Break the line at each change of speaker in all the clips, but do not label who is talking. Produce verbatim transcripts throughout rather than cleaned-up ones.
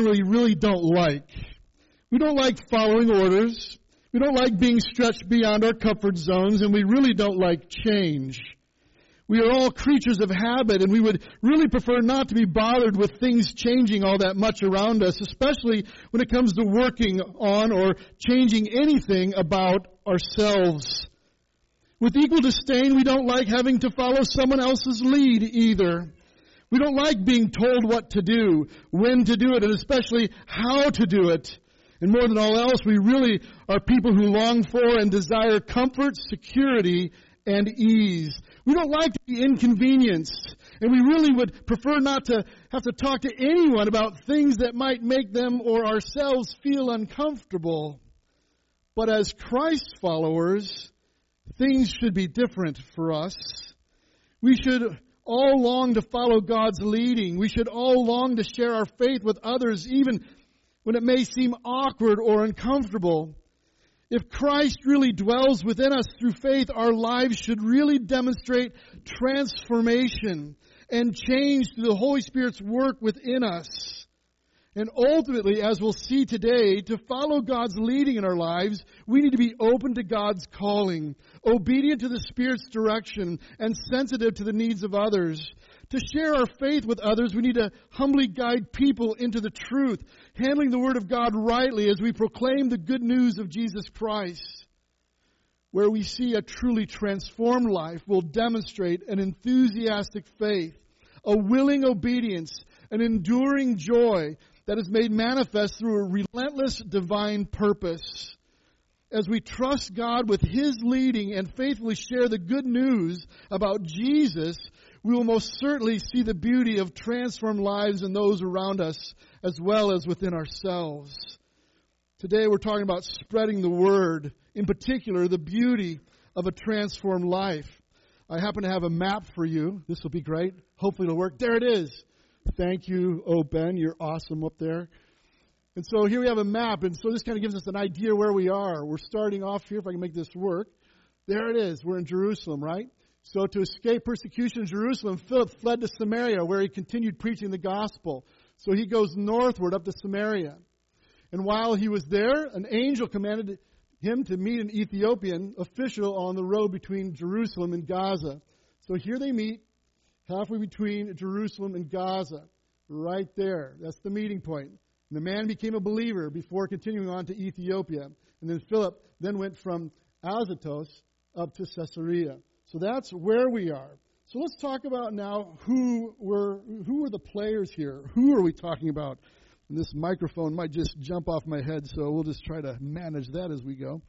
generally really don't like. We don't like following orders. We don't like being stretched beyond our comfort zones, and we really don't like change. We are all creatures of habit, and we would really prefer not to be bothered with things changing all that much around us, especially when it comes to working on or changing anything about ourselves. With equal disdain, we don't like having to follow someone else's lead either. We don't like being told what to do, when to do it, and especially how to do it. And more than all else, we really are people who long for and desire comfort, security, and ease. We don't like to be inconvenienced, and we really would prefer not to have to talk to anyone about things that might make them or ourselves feel uncomfortable. But as Christ followers, things should be different for us. We should all long to follow God's leading. We should all long to share our faith with others, even when it may seem awkward or uncomfortable. If Christ really dwells within us through faith, our lives should really demonstrate transformation and change through the Holy Spirit's work within us. And ultimately, as we'll see today, to follow God's leading in our lives, we need to be open to God's calling, obedient to the Spirit's direction, and sensitive to the needs of others. To share our faith with others, we need to humbly guide people into the truth, handling the Word of God rightly as we proclaim the good news of Jesus Christ. Where we see a truly transformed life will demonstrate an enthusiastic faith, a willing obedience, an enduring joy that is made manifest through a relentless divine purpose. As we trust God with His leading and faithfully share the good news about Jesus, we will most certainly see the beauty of transformed lives in those around us as well as within ourselves. Today we're talking about spreading the word, in particular the beauty of a transformed life. I happen to have a map for you. This will be great. Hopefully it'll work. There it is. Thank you, oh Ben. You're awesome up there. And so here we have a map, and so this kind of gives us an idea where we are. We're starting off here, if I can make this work. There it is. We're in Jerusalem, right? So to escape persecution in Jerusalem, Philip fled to Samaria, where he continued preaching the gospel. So he goes northward up to Samaria. And while he was there, an angel commanded him to meet an Ethiopian official on the road between Jerusalem and Gaza. So here they meet, halfway between Jerusalem and Gaza, right there. That's the meeting point. And the man became a believer before continuing on to Ethiopia. And then Philip then went from Azotus up to Caesarea. So that's where we are. So let's talk about now who were who were the players here. Who are we talking about? And this microphone might just jump off my head, so we'll just try to manage that as we go.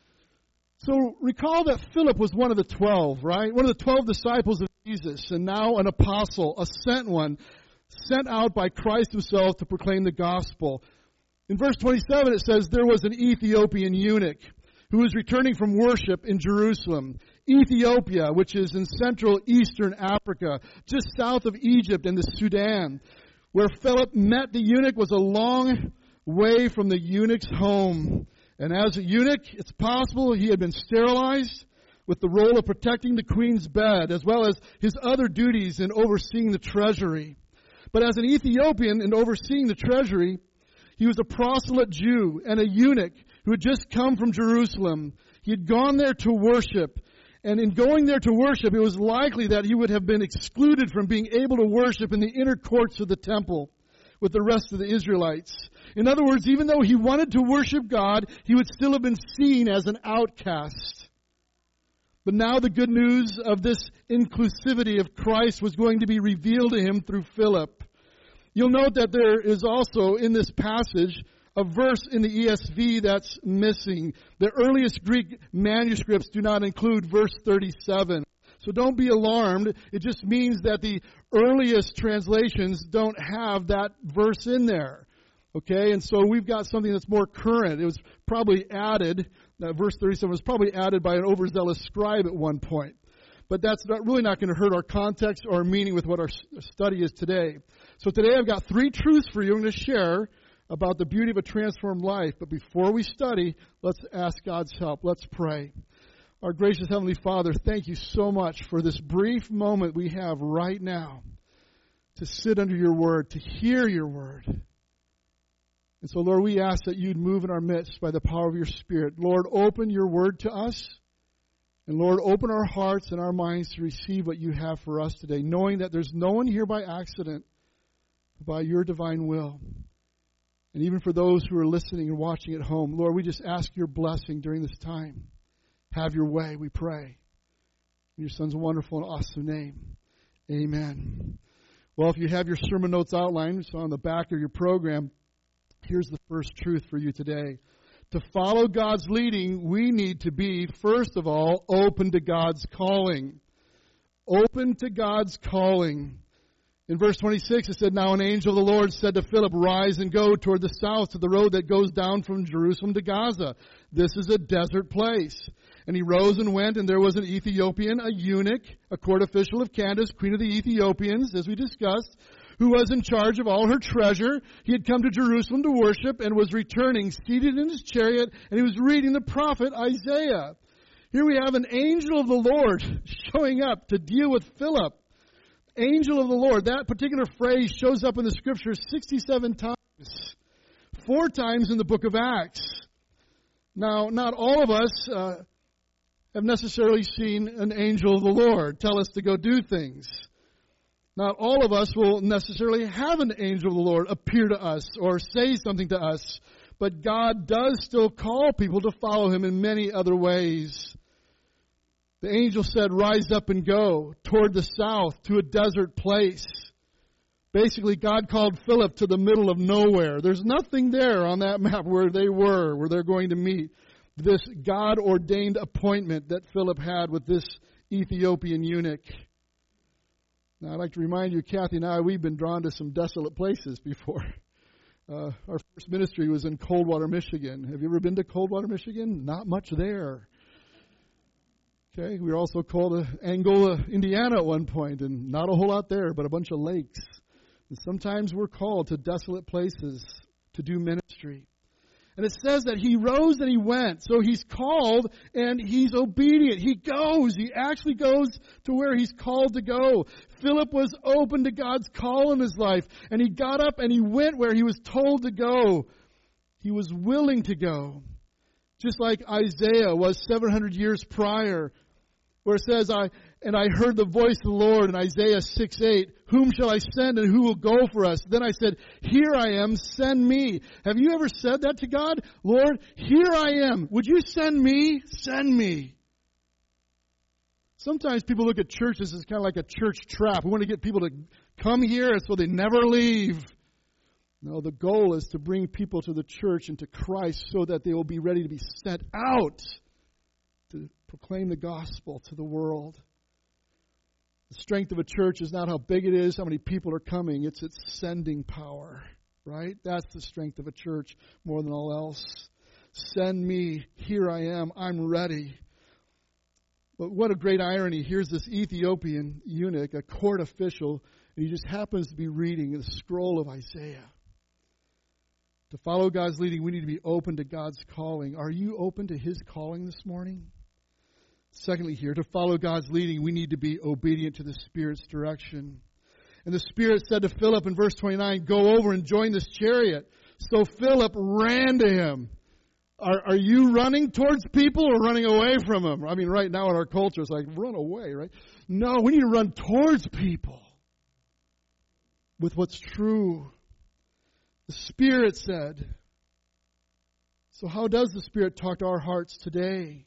So recall that Philip was one of the twelve, right? One of the twelve disciples of Jesus, and now an apostle, a sent one, sent out by Christ Himself to proclaim the gospel. In verse twenty-seven it says, there was an Ethiopian eunuch who was returning from worship in Jerusalem. Ethiopia, which is in central eastern Africa, just south of Egypt and the Sudan. Where Philip met the eunuch was a long way from the eunuch's home. And as a eunuch, it's possible he had been sterilized with the role of protecting the queen's bed, as well as his other duties in overseeing the treasury. But as an Ethiopian in overseeing the treasury, he was a proselyte Jew and a eunuch who had just come from Jerusalem. He had gone there to worship. And in going there to worship, it was likely that he would have been excluded from being able to worship in the inner courts of the temple with the rest of the Israelites. In other words, even though he wanted to worship God, he would still have been seen as an outcast. But now the good news of this inclusivity of Christ was going to be revealed to him through Philip. You'll note that there is also in this passage a verse in the E S V that's missing. The earliest Greek manuscripts do not include verse thirty-seven. So don't be alarmed. It just means that the earliest translations don't have that verse in there. Okay, and so we've got something that's more current. It was probably added, that verse thirty-seven was probably added by an overzealous scribe at one point. But that's not, really not going to hurt our context or our meaning with what our study is today. So today I've got three truths for you I'm going to share about the beauty of a transformed life. But before we study, let's ask God's help. Let's pray. Our gracious Heavenly Father, thank you so much for this brief moment we have right now to sit under your word, to hear your word. And so, Lord, we ask that you'd move in our midst by the power of your Spirit. Lord, open your word to us. And Lord, open our hearts and our minds to receive what you have for us today, knowing that there's no one here by accident, but by your divine will. And even for those who are listening and watching at home, Lord, we just ask your blessing during this time. Have your way, we pray. In your Son's wonderful and awesome name. Amen. Well, if you have your sermon notes outlined, so on the back of your program, here's the first truth for you today. To follow God's leading, we need to be, first of all, open to God's calling. Open to God's calling. In verse twenty-six, it said, Now an angel of the Lord said to Philip, Rise and go toward the south to the road that goes down from Jerusalem to Gaza. This is a desert place. And he rose and went, and there was an Ethiopian, a eunuch, a court official of Candace, queen of the Ethiopians, as we discussed, who was in charge of all her treasure. He had come to Jerusalem to worship and was returning, seated in his chariot, and he was reading the prophet Isaiah. Here we have an angel of the Lord showing up to deal with Philip. Angel of the Lord. That particular phrase shows up in the Scriptures sixty-seven times. Four times in the book of Acts. Now, not all of us uh, have necessarily seen an angel of the Lord tell us to go do things. Not all of us will necessarily have an angel of the Lord appear to us or say something to us. But God does still call people to follow him in many other ways. The angel said, Rise up and go toward the south to a desert place. Basically, God called Philip to the middle of nowhere. There's nothing there on that map where they were, where they're going to meet. This God-ordained appointment that Philip had with this Ethiopian eunuch. Now, I'd like to remind you, Kathy and I, we've been drawn to some desolate places before. Uh, our first ministry was in Coldwater, Michigan. Have you ever been to Coldwater, Michigan? Not much there. Okay, we were also called to Angola, Indiana at one point, and not a whole lot there, but a bunch of lakes. And sometimes we're called to desolate places to do ministry. And it says that he rose and he went. So he's called and he's obedient. He goes. He actually goes to where he's called to go. Philip was open to God's call in his life. And he got up and he went where he was told to go. He was willing to go. Just like Isaiah was seven hundred years prior, where it says, I and I heard the voice of the Lord in Isaiah six eight, Whom shall I send and who will go for us? Then I said, Here I am, send me. Have you ever said that to God? Lord, here I am. Would you send me? Send me. Sometimes people look at churches as kind of like a church trap. We want to get people to come here so they never leave. No, the goal is to bring people to the church and to Christ so that they will be ready to be sent out to proclaim the gospel to the world. The strength of a church is not how big it is, how many people are coming. It's its sending power, right? That's the strength of a church more than all else. Send me. Here I am. I'm ready. But what a great irony. Here's this Ethiopian eunuch, a court official, and he just happens to be reading the scroll of Isaiah. To follow God's leading, we need to be open to God's calling. Are you open to his calling this morning? Secondly here, to follow God's leading, we need to be obedient to the Spirit's direction. And the Spirit said to Philip in verse twenty-nine, Go over and join this chariot. So Philip ran to him. Are, are you running towards people or running away from them? I mean, right now in our culture, it's like, run away, right? No, we need to run towards people with what's true. The Spirit said. So how does the Spirit talk to our hearts today?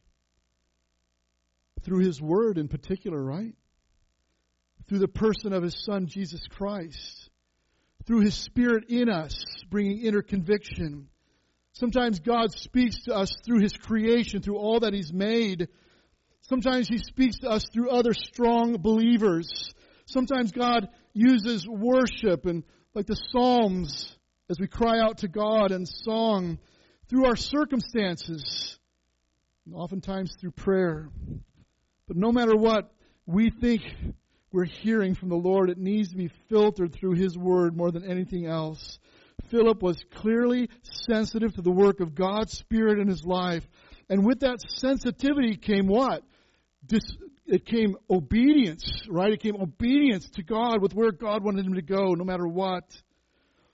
Through his word in particular, right? Through the person of his Son, Jesus Christ. Through his Spirit in us, bringing inner conviction. Sometimes God speaks to us through his creation, through all that he's made. Sometimes he speaks to us through other strong believers. Sometimes God uses worship and like the Psalms as we cry out to God in song, through our circumstances, and oftentimes through prayer. But no matter what we think we're hearing from the Lord, it needs to be filtered through his word more than anything else. Philip was clearly sensitive to the work of God's Spirit in his life. And with that sensitivity came what? Dis- it came obedience, right? It came obedience to God with where God wanted him to go, no matter what.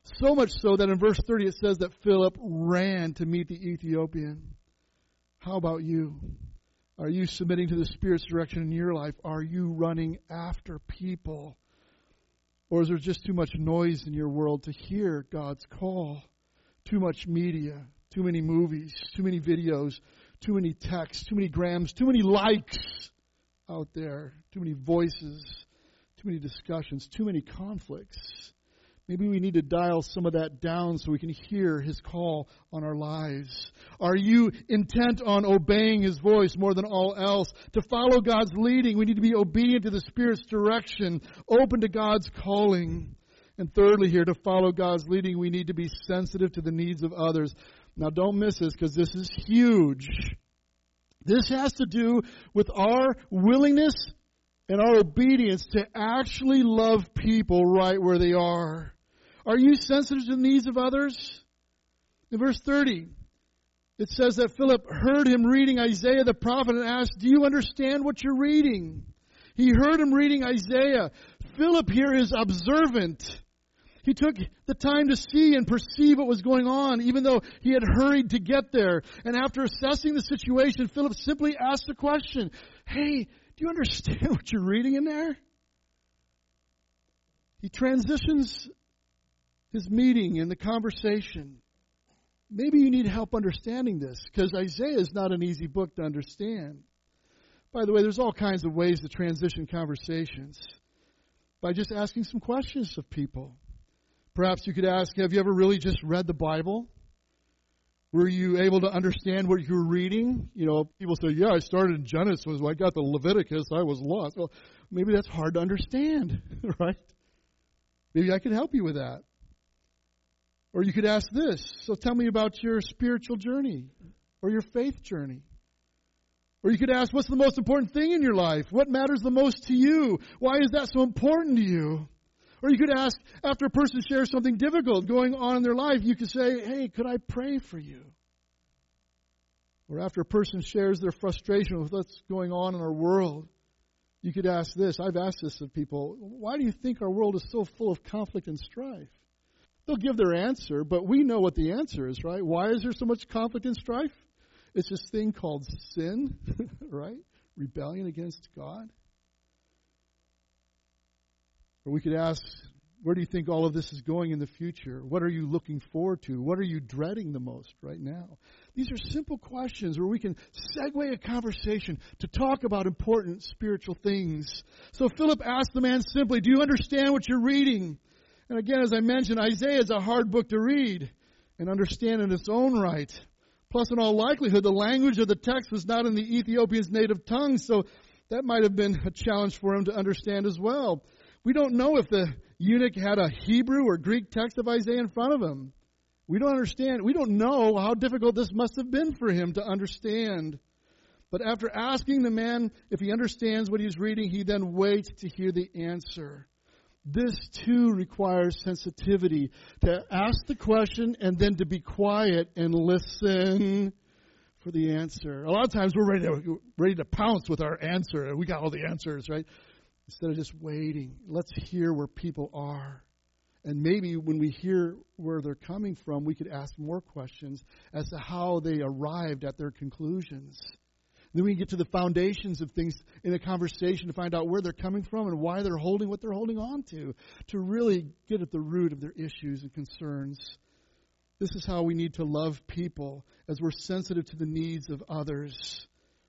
So much so that in verse thirty it says that Philip ran to meet the Ethiopian. How about you? Are you submitting to the Spirit's direction in your life? Are you running after people? Or is there just too much noise in your world to hear God's call? Too much media, too many movies, too many videos, too many texts, too many grams, too many likes out there, too many voices, too many discussions, too many conflicts. Maybe we need to dial some of that down so we can hear His call on our lives. Are you intent on obeying His voice more than all else? To follow God's leading, we need to be obedient to the Spirit's direction, open to God's calling. And thirdly here, to follow God's leading, we need to be sensitive to the needs of others. Now don't miss this, because this is huge. This has to do with our willingness and our obedience to actually love people right where they are. Are you sensitive to the needs of others? In verse thirty, it says that Philip heard him reading Isaiah the prophet and asked, do you understand what you're reading? He heard him reading Isaiah. Philip here is observant. He took the time to see and perceive what was going on, even though he had hurried to get there. And after assessing the situation, Philip simply asked the question, hey, do you understand what you're reading in there? He transitions his meeting and the conversation. Maybe you need help understanding this, because Isaiah is not an easy book to understand. By the way, there's all kinds of ways to transition conversations. By just asking some questions of people. Perhaps you could ask, have you ever really just read the Bible? Were you able to understand what you were reading? You know, people say, yeah, I started in Genesis. When I got to Leviticus, I was lost. Well, maybe that's hard to understand, right? Maybe I could help you with that. Or you could ask this, so tell me about your spiritual journey or your faith journey. Or you could ask, what's the most important thing in your life? What matters the most to you? Why is that so important to you? Or you could ask, after a person shares something difficult going on in their life, you could say, hey, could I pray for you? Or after a person shares their frustration with what's going on in our world, you could ask this. I've asked this of people, why do you think our world is so full of conflict and strife? They'll give their answer, but we know what the answer is, right? Why is there so much conflict and strife? It's this thing called sin, right? Rebellion against God. Or we could ask, where do you think all of this is going in the future? What are you looking forward to? What are you dreading the most right now? These are simple questions where we can segue a conversation to talk about important spiritual things. So Philip asked the man simply, do you understand what you're reading? And again, as I mentioned, Isaiah is a hard book to read and understand in its own right. Plus, in all likelihood, the language of the text was not in the Ethiopian's native tongue, so that might have been a challenge for him to understand as well. We don't know if the eunuch had a Hebrew or Greek text of Isaiah in front of him. We don't understand. We don't know how difficult this must have been for him to understand. But after asking the man if he understands what he's reading, he then waits to hear the answer. This, too, requires sensitivity, to ask the question and then to be quiet and listen for the answer. A lot of times we're ready to, ready to pounce with our answer. We got all the answers, right? Instead of just waiting, let's hear where people are. And maybe when we hear where they're coming from, we could ask more questions as to how they arrived at their conclusions. Then we get to the foundations of things in a conversation to find out where they're coming from and why they're holding what they're holding on to, to really get at the root of their issues and concerns. This is how we need to love people, as we're sensitive to the needs of others.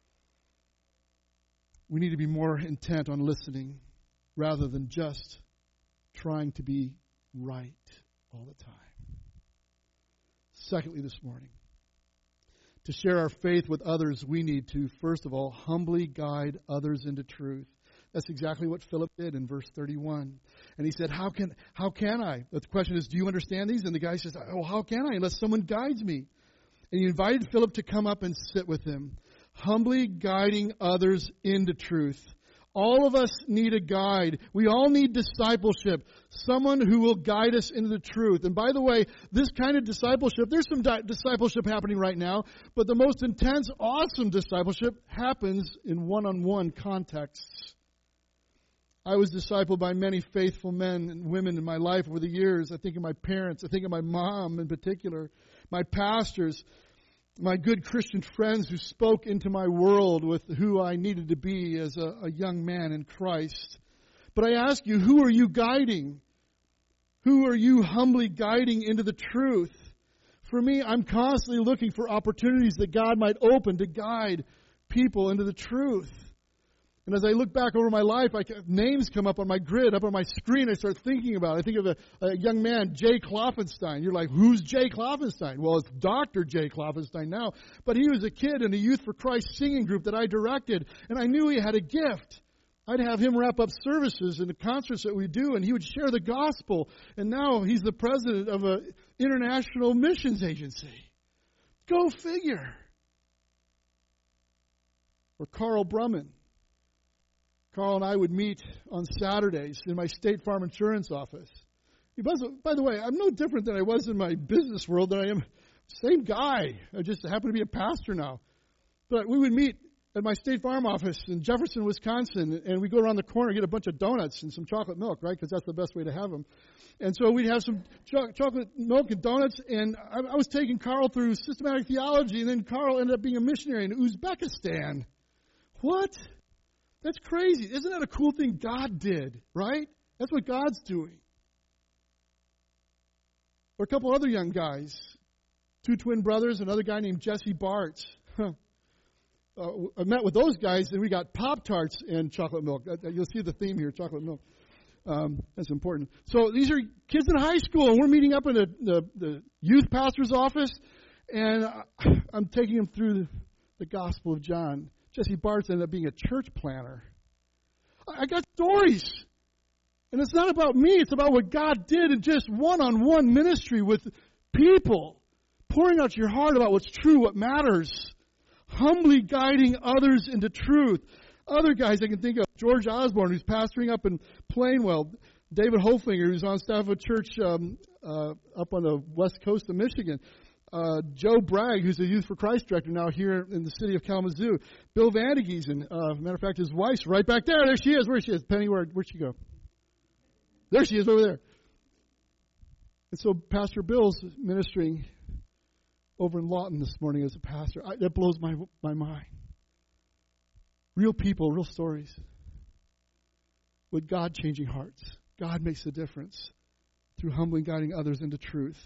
We need to be more intent on listening rather than just trying to be right all the time. Secondly, this morning, to share our faith with others, we need to, first of all, humbly guide others into truth. That's exactly what Philip did in verse thirty-one. And he said, how can how can I? But the question is, do you understand these? And the guy says, oh, how can I unless someone guides me? And he invited Philip to come up and sit with him, humbly guiding others into truth. All of us need a guide. We all need discipleship, someone who will guide us into the truth. And by the way, this kind of discipleship, there's some di- discipleship happening right now, but the most intense, awesome discipleship happens in one-on-one contexts. I was discipled by many faithful men and women in my life over the years. I think of my parents. I think of my mom in particular, my pastors, my good Christian friends who spoke into my world with who I needed to be as a, a young man in Christ. But I ask you, who are you guiding? Who are you humbly guiding into the truth? For me, I'm constantly looking for opportunities that God might open to guide people into the truth. And as I look back over my life, I, names come up on my grid, up on my screen. I start thinking about it. I think of a, a young man, Jay Kloffenstein. You're like, who's Jay Kloffenstein? Well, it's Doctor Jay Kloffenstein now. But he was a kid in a Youth for Christ singing group that I directed, and I knew he had a gift. I'd have him wrap up services in the concerts that we do, and he would share the gospel. And now he's the president of an international missions agency. Go figure. Or Carl Brumman. Carl and I would meet on Saturdays in my State Farm Insurance office. By the way, I'm no different than I was in my business world than I am. Same guy. I just happen to be a pastor now. But we would meet at my State Farm office in Jefferson, Wisconsin, and we go around the corner and get a bunch of donuts and some chocolate milk, right? Because that's the best way to have them. And so we'd have some cho- chocolate milk and donuts, and I, I was taking Carl through systematic theology, and then Carl ended up being a missionary in Uzbekistan. What? That's crazy. Isn't that a cool thing God did, right? That's what God's doing. Or a couple other young guys, two twin brothers, another guy named Jesse Bartz. Huh. Uh, I met with those guys, and we got Pop-Tarts and chocolate milk. Uh, you'll see the theme here, chocolate milk. Um, that's important. So these are kids in high school, and we're meeting up in the, the, the youth pastor's office, and I'm taking them through the, the Gospel of John. Jesse Bartz ended up being a church planner. I got stories. And it's not about me. It's about what God did in just one-on-one ministry with people. Pouring out your heart about what's true, what matters. Humbly guiding others into truth. Other guys I can think of, George Osborne, who's pastoring up in Plainwell. David Holfinger, who's on staff of a church um, uh, up on the west coast of Michigan. Uh, Joe Bragg, who's a Youth for Christ director now here in the city of Kalamazoo. Bill Vandegiesen, uh, matter of fact, his wife's right back there. There she is. Where she is? Penny, where, where'd she go? There she is, over there. And so Pastor Bill's ministering over in Lawton this morning as a pastor. I, that blows my my mind. Real people, real stories. With God changing hearts. God makes a difference through humbly guiding others into truth.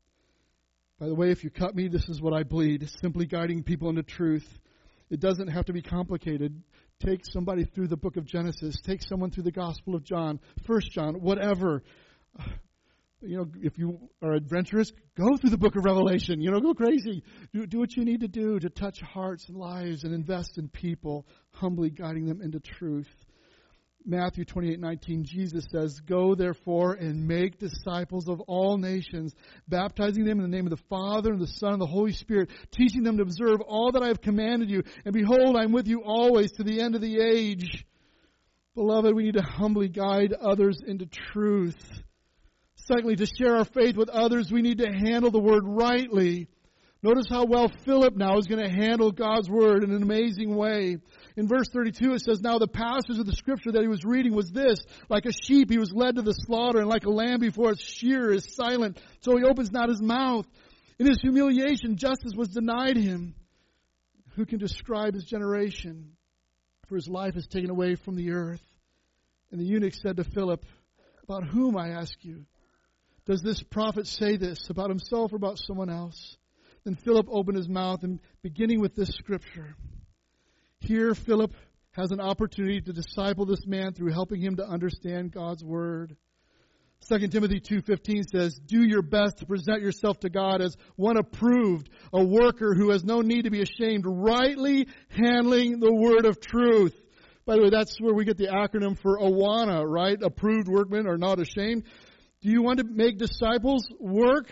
By the way, if you cut me, this is what I bleed. Simply guiding people into truth. It doesn't have to be complicated. Take somebody through the book of Genesis. Take someone through the Gospel of John, First John, whatever. You know, if you are adventurous, go through the book of Revelation. You know, go crazy. Do, do what you need to do to touch hearts and lives and invest in people, humbly guiding them into truth. Matthew twenty-eight nineteen, Jesus says, "Go therefore and make disciples of all nations, baptizing them in the name of the Father and the Son and the Holy Spirit, teaching them to observe all that I have commanded you. And behold, I'm with you always to the end of the age." Beloved, we need to humbly guide others into truth. Secondly, to share our faith with others, we need to handle the word rightly. Notice how well Philip now is going to handle God's word in an amazing way. In verse thirty-two, it says, "Now the passage of the scripture that he was reading was this: like a sheep he was led to the slaughter, and like a lamb before its shearer is silent, so he opens not his mouth. In his humiliation, justice was denied him. Who can describe his generation? For his life is taken away from the earth." And the eunuch said to Philip, "About whom, I ask you? Does this prophet say this, about himself or about someone else?" Then Philip opened his mouth, and beginning with this scripture. Here Philip has an opportunity to disciple this man through helping him to understand God's word. Second Timothy two fifteen says, "Do your best to present yourself to God as one approved, a worker who has no need to be ashamed, rightly handling the word of truth." By the way, that's where we get the acronym for AWANA, right? Approved workmen are not ashamed. Do you want to make disciples work?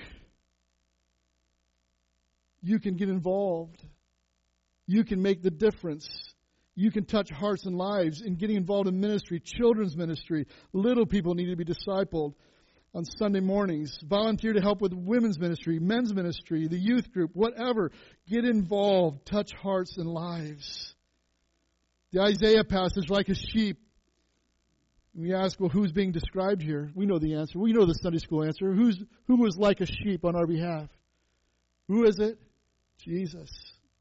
You can get involved. You can make the difference. You can touch hearts and lives in getting involved in ministry, children's ministry. Little people need to be discipled on Sunday mornings. Volunteer to help with women's ministry, men's ministry, the youth group, whatever. Get involved. Touch hearts and lives. The Isaiah passage, like a sheep, We ask, well, who's being described here? We know the answer. We know the Sunday school answer. Who's who was like a sheep on our behalf? Who is it? Jesus.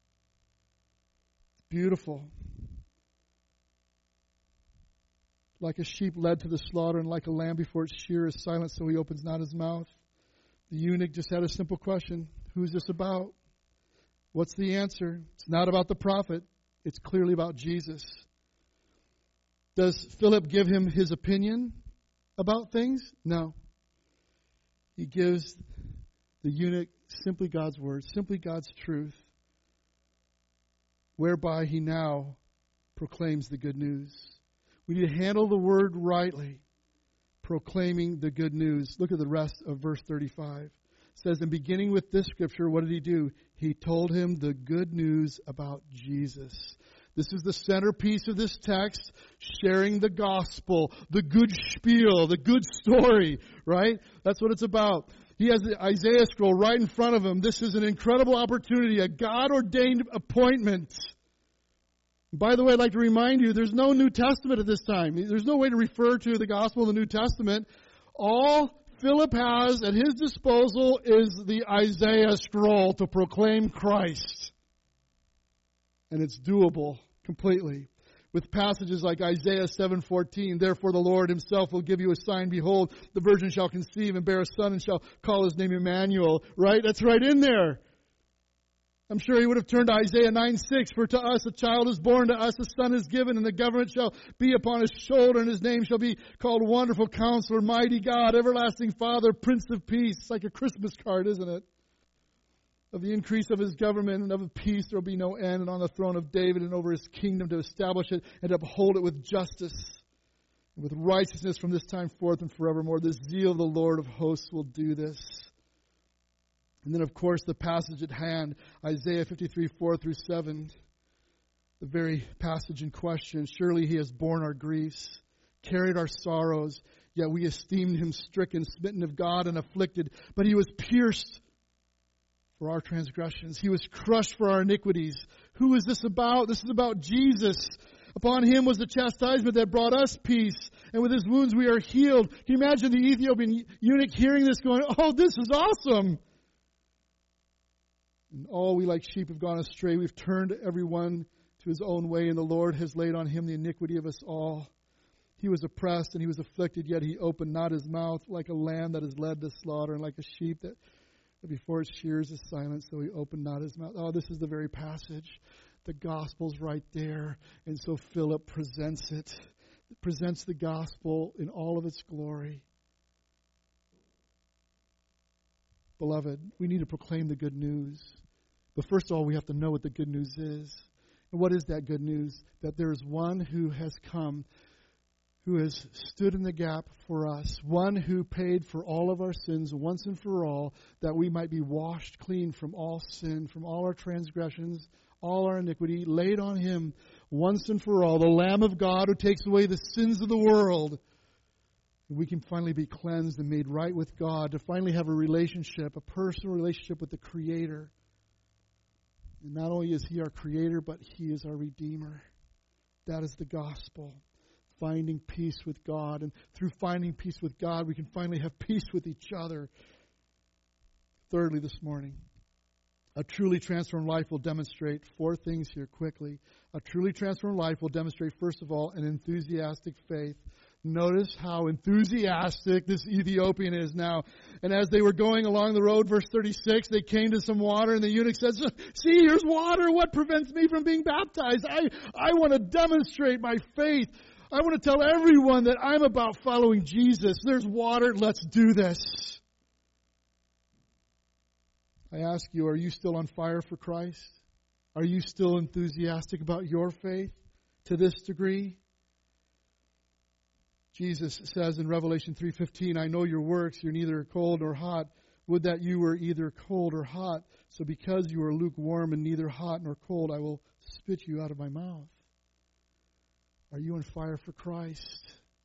Beautiful. Like a sheep led to the slaughter, and like a lamb before its shearer is silent, so he opens not his mouth. The eunuch just had a simple question. Who's this about? What's the answer? It's not about the prophet. It's clearly about Jesus. Does Philip give him his opinion about things? No. He gives the eunuch simply God's word, simply God's truth, whereby he now proclaims the good news. We need to handle the word rightly, proclaiming the good news. Look at the rest of verse thirty-five. It says, and beginning with this scripture, what did he do? He told him the good news about Jesus. This is the centerpiece of this text, sharing the gospel, the good spiel, the good story, right? That's what it's about. He has the Isaiah scroll right in front of him. This is an incredible opportunity, a God-ordained appointment. By the way, I'd like to remind you, there's no New Testament at this time. There's no way to refer to the gospel in the New Testament. All Philip has at his disposal is the Isaiah scroll to proclaim Christ. And it's doable completely. With passages like Isaiah seven fourteen, therefore the Lord himself will give you a sign. Behold, the virgin shall conceive and bear a son and shall call his name Emmanuel. Right? That's right in there. I'm sure he would have turned to Isaiah nine six, for to us a child is born, to us a son is given, and the government shall be upon his shoulder, and his name shall be called Wonderful Counselor, Mighty God, Everlasting Father, Prince of Peace. It's like a Christmas card, isn't it? Of the increase of his government and of peace there will be no end, and on the throne of David and over his kingdom to establish it and to uphold it with justice and with righteousness from this time forth and forevermore. The zeal of the Lord of hosts will do this. And then, of course, the passage at hand, Isaiah fifty-three, four through seven, the very passage in question. Surely he has borne our griefs, carried our sorrows, yet we esteemed him stricken, smitten of God, and afflicted. But he was pierced for our transgressions. He was crushed for our iniquities. Who is this about? This is about Jesus. Upon him was the chastisement that brought us peace, and with his wounds we are healed. Can you imagine the Ethiopian eunuch hearing this going, oh, this is awesome. And all we like sheep have gone astray. We've turned everyone to his own way, and the Lord has laid on him the iniquity of us all. He was oppressed and he was afflicted, yet he opened not his mouth. Like a lamb that is led to slaughter, and like a sheep that before its shears is silent, so he opened not his mouth. Oh, this is the very passage. The gospel's right there. And so Philip presents it. It presents the gospel in all of its glory. Beloved, we need to proclaim the good news. But first of all, we have to know what the good news is. And what is that good news? That there is one who has come, who has stood in the gap for us, one who paid for all of our sins once and for all, that we might be washed clean from all sin, from all our transgressions, all our iniquity, laid on him once and for all, the Lamb of God who takes away the sins of the world. And we can finally be cleansed and made right with God, to finally have a relationship, a personal relationship with the Creator. And not only is he our Creator, but he is our Redeemer. That is the gospel. Finding peace with God. And through finding peace with God, we can finally have peace with each other. Thirdly, this morning, a truly transformed life will demonstrate four things here quickly. A truly transformed life will demonstrate, first of all, an enthusiastic faith. Notice how enthusiastic this Ethiopian is now. And as they were going along the road, verse thirty-six, they came to some water, and the eunuch said, see, here's water. What prevents me from being baptized? I, I want to demonstrate my faith. I want to tell everyone that I'm about following Jesus. There's water. Let's do this. I ask you, are you still on fire for Christ? Are you still enthusiastic about your faith to this degree? Jesus says in Revelation three fifteen, I know your works. You're neither cold nor hot. Would that you were either cold or hot. So because you are lukewarm and neither hot nor cold, I will spit you out of my mouth. Are you on fire for Christ?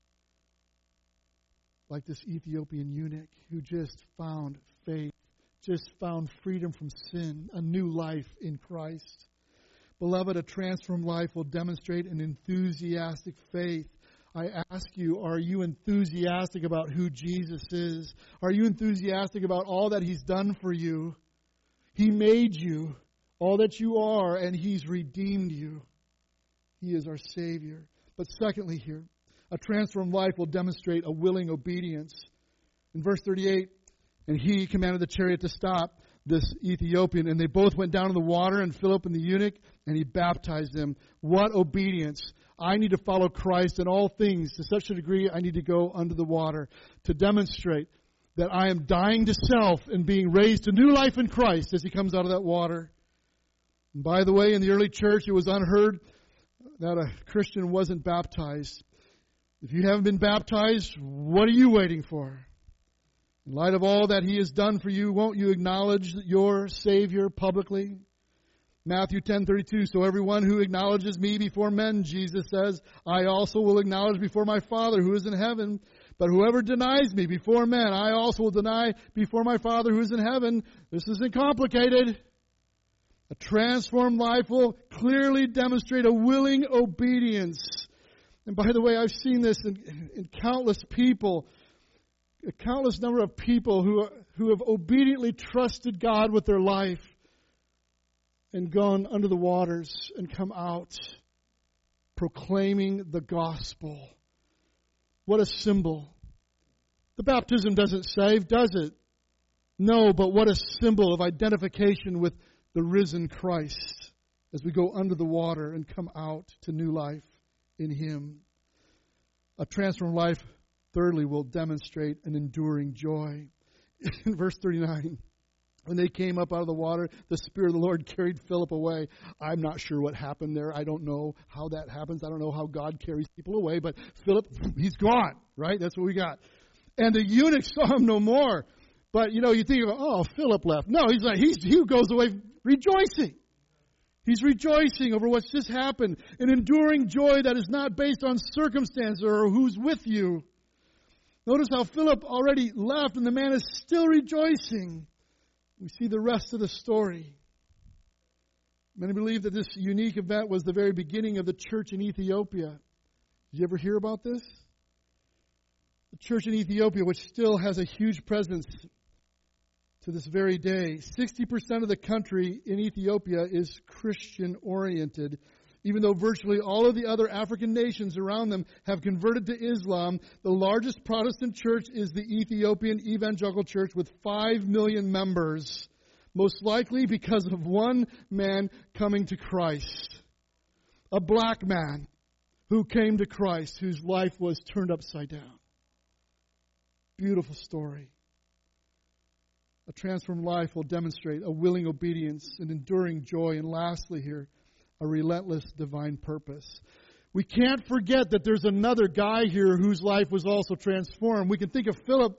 Like this Ethiopian eunuch who just found faith, just found freedom from sin, a new life in Christ. Beloved, a transformed life will demonstrate an enthusiastic faith. I ask you, are you enthusiastic about who Jesus is? Are you enthusiastic about all that He's done for you? He made you all that you are, and He's redeemed you. He is our Savior. But secondly here, a transformed life will demonstrate a willing obedience. In verse thirty-eight, and He commanded the chariot to stop, this Ethiopian, and they both went down in the water, and Philip and the eunuch, and He baptized them. What obedience! I need to follow Christ in all things. To such a degree, I need to go under the water to demonstrate that I am dying to self and being raised to new life in Christ as He comes out of that water. And by the way, in the early church, it was unheard that a Christian wasn't baptized. If you haven't been baptized, what are you waiting for? In light of all that He has done for you, won't you acknowledge your Savior publicly? Matthew ten thirty-two, so everyone who acknowledges me before men, Jesus says, I also will acknowledge before my Father who is in heaven. But whoever denies me before men, I also will deny before my Father who is in heaven. This isn't complicated. A transformed life will clearly demonstrate a willing obedience. And by the way, I've seen this in, in countless people. A countless number of people who who have obediently trusted God with their life and gone under the waters and come out proclaiming the gospel. What a symbol. The baptism doesn't save, does it? No, but what a symbol of identification with the risen Christ as we go under the water and come out to new life in Him. A transformed life, thirdly, will demonstrate an enduring joy. In verse thirty-nine, when they came up out of the water, the Spirit of the Lord carried Philip away. I'm not sure what happened there. I don't know how that happens. I don't know how God carries people away. But Philip, he's gone, right? That's what we got. And the eunuch saw him no more. But, you know, you think, oh, Philip left. No, he's like, he's, he goes away rejoicing. He's rejoicing over what's just happened. An enduring joy that is not based on circumstance or who's with you. Notice how Philip already left and the man is still rejoicing. We see the rest of the story. Many believe that this unique event was the very beginning of the church in Ethiopia. Did you ever hear about this? The church in Ethiopia, which still has a huge presence to this very day. sixty percent of the country in Ethiopia is Christian-oriented. Even though virtually all of the other African nations around them have converted to Islam, the largest Protestant church is the Ethiopian Evangelical Church with five million members, most likely because of one man coming to Christ. A black man who came to Christ, whose life was turned upside down. Beautiful story. A transformed life will demonstrate a willing obedience, an enduring joy, and lastly here, a relentless divine purpose. We can't forget that there's another guy here whose life was also transformed. We can think of Philip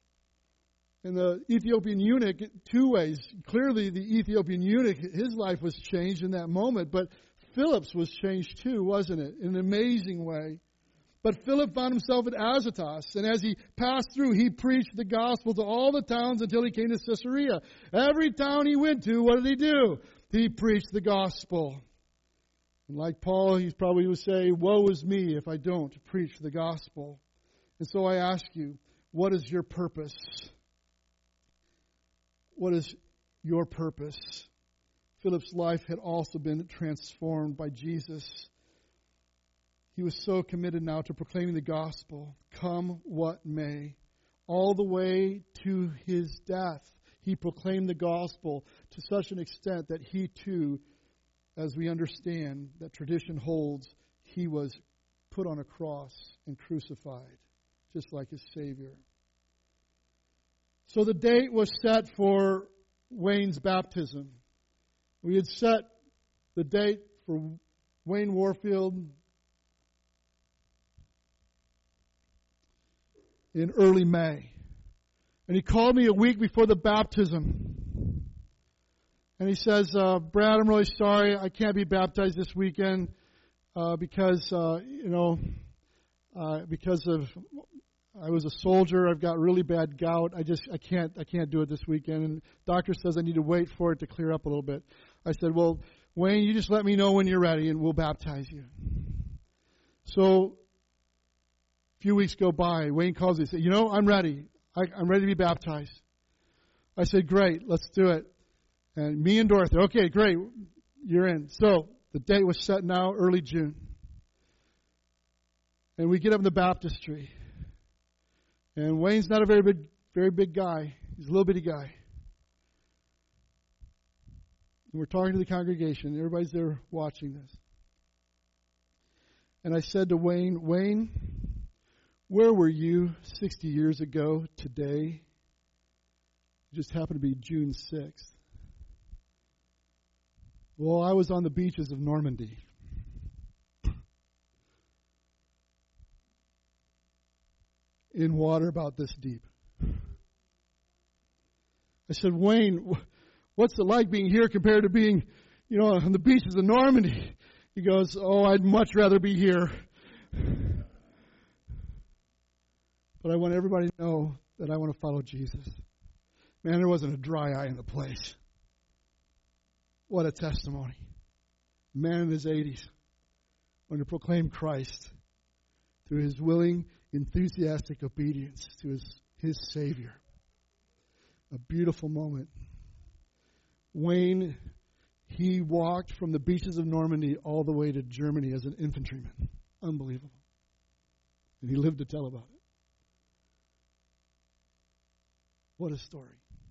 and the Ethiopian eunuch in two ways. Clearly, the Ethiopian eunuch, his life was changed in that moment, but Philip's was changed too, wasn't it? In an amazing way. But Philip found himself at Azotus, and as he passed through, he preached the gospel to all the towns until he came to Caesarea. Every town he went to, what did he do? He preached the gospel. And like Paul, he probably would say, woe is me if I don't preach the gospel. And so I ask you, what is your purpose? What is your purpose? Philip's life had also been transformed by Jesus. He was so committed now to proclaiming the gospel, come what may, all the way to his death. He proclaimed the gospel to such an extent that he too, as we understand that tradition holds, he was put on a cross and crucified, just like his Savior. So the date was set for Wayne's baptism. We had set the date for Wayne Warfield in early May. And he called me a week before the baptism. And he says, uh, Brad, I'm really sorry. I can't be baptized this weekend uh, because, uh, you know, uh, because of I was a soldier. I've got really bad gout. I just I can't I can't do it this weekend. And doctor says I need to wait for it to clear up a little bit. I said, well, Wayne, you just let me know when you're ready and we'll baptize you. So A few weeks go by. Wayne calls me and says, you know, I'm ready. I, I'm ready to be baptized. I said, great, let's do it. And me and Dorothy, okay, great, you're in. So the date was set now, early June. And we get up in the baptistry. And Wayne's not a very big, very big guy. He's a little bitty guy. And we're talking to the congregation. Everybody's there watching this. And I said to Wayne, Wayne, where were you sixty years ago today? It just happened to be June sixth. Well, I was on the beaches of Normandy. In water about this deep. I said, Wayne, what's it like being here compared to being, you know, on the beaches of Normandy? He goes, oh, I'd much rather be here. But I want everybody to know that I want to follow Jesus. Man, there wasn't a dry eye in the place. What a testimony. A man in his eighties wanted to proclaim Christ through his willing, enthusiastic obedience to his, his Savior. A beautiful moment. Wayne, he walked from the beaches of Normandy all the way to Germany as an infantryman. Unbelievable. And he lived to tell about it. What a story.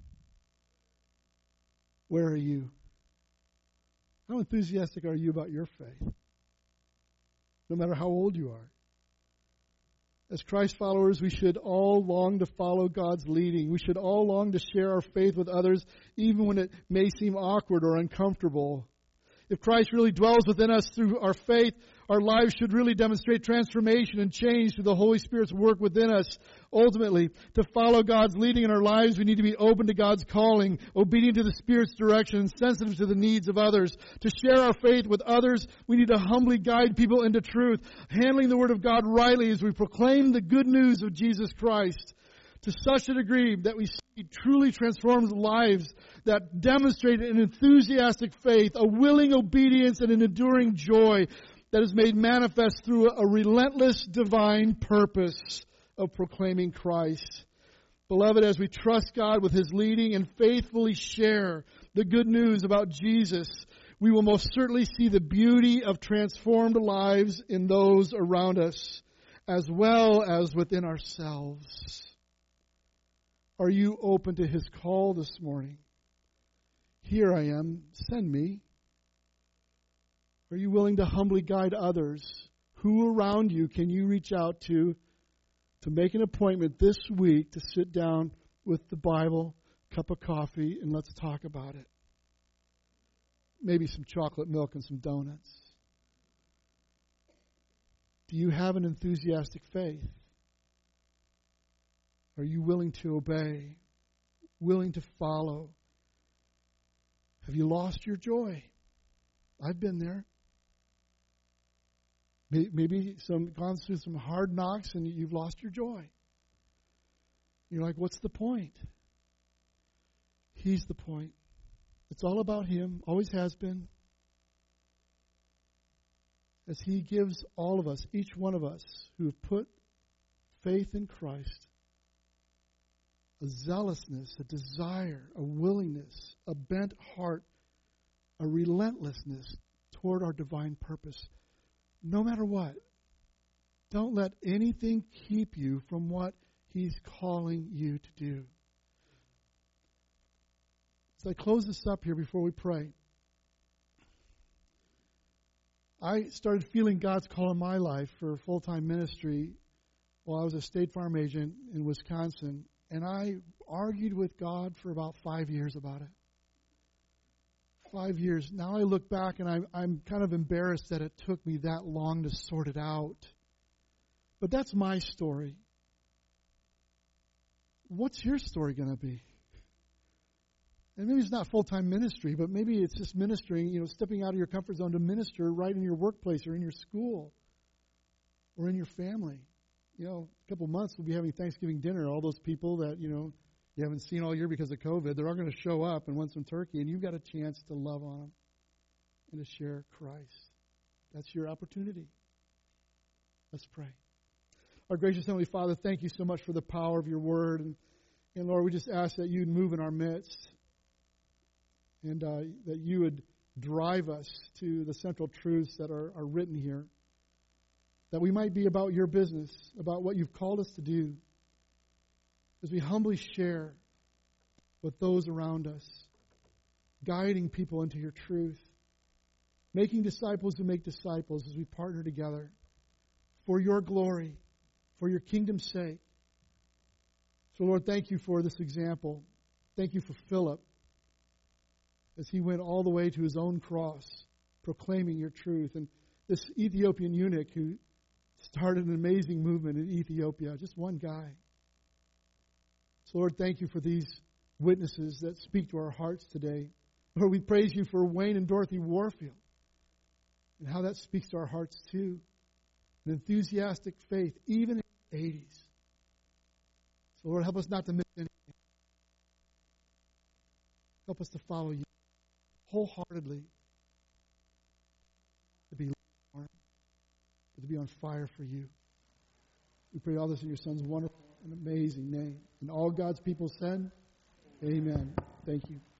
Where are you? How enthusiastic are you about your faith? No matter how old you are. As Christ followers, we should all long to follow God's leading. We should all long to share our faith with others, even when it may seem awkward or uncomfortable. If Christ really dwells within us through our faith, our lives should really demonstrate transformation and change through the Holy Spirit's work within us. Ultimately, to follow God's leading in our lives, we need to be open to God's calling, obedient to the Spirit's direction, and sensitive to the needs of others. To share our faith with others, we need to humbly guide people into truth, handling the Word of God rightly as we proclaim the good news of Jesus Christ to such a degree that we see truly transformed lives that demonstrate an enthusiastic faith, a willing obedience, and an enduring joy that is made manifest through a relentless divine purpose of proclaiming Christ. Beloved, as we trust God with His leading and faithfully share the good news about Jesus, we will most certainly see the beauty of transformed lives in those around us, as well as within ourselves. Are you open to His call this morning? Here I am, send me. Are you willing to humbly guide others? Who around you can you reach out to to make an appointment this week to sit down with the Bible, cup of coffee, and let's talk about it? Maybe some chocolate milk and some donuts. Do you have an enthusiastic faith? Are you willing to obey? Willing to follow? Have you lost your joy? I've been there. Maybe some gone through some hard knocks and you've lost your joy. You're like, what's the point? He's the point. It's all about Him, always has been. As He gives all of us, each one of us who have put faith in Christ, a zealousness, a desire, a willingness, a bent heart, a relentlessness toward our divine purpose. No matter what, don't let anything keep you from what He's calling you to do. As I close this up here before we pray, I started feeling God's call in my life for full-time ministry while I was a State Farm agent in Wisconsin. And I argued with God for about five years about it. Five years. Now I look back and I'm, I'm kind of embarrassed that it took me that long to sort it out. But that's my story. What's your story going to be? And maybe it's not full-time ministry, but maybe it's just ministering, you know, stepping out of your comfort zone to minister right in your workplace or in your school or in your family. You know, a couple months we'll be having Thanksgiving dinner. All those people that, you know, you haven't seen all year because of COVID, they're all going to show up and want some turkey, and you've got a chance to love on them and to share Christ. That's your opportunity. Let's pray. Our gracious Heavenly Father, thank you so much for the power of your word. And, and Lord, we just ask that you'd move in our midst and uh, that you would drive us to the central truths that are, are written here, that we might be about your business, about what you've called us to do, as we humbly share with those around us, guiding people into your truth, making disciples who make disciples as we partner together for your glory, for your kingdom's sake. So, Lord, thank you for this example. Thank you for Philip as he went all the way to his own cross, proclaiming your truth. And this Ethiopian eunuch who started an amazing movement in Ethiopia, just one guy. So, Lord, thank you for these witnesses that speak to our hearts today. Lord, we praise you for Wayne and Dorothy Warfield and how that speaks to our hearts too. An enthusiastic faith, even in the eighties. So, Lord, help us not to miss anything. Help us to follow you wholeheartedly, to be warm, to be on fire for you. We pray all this in your Son's wonderful and amazing name. And all God's people said, amen. Thank you.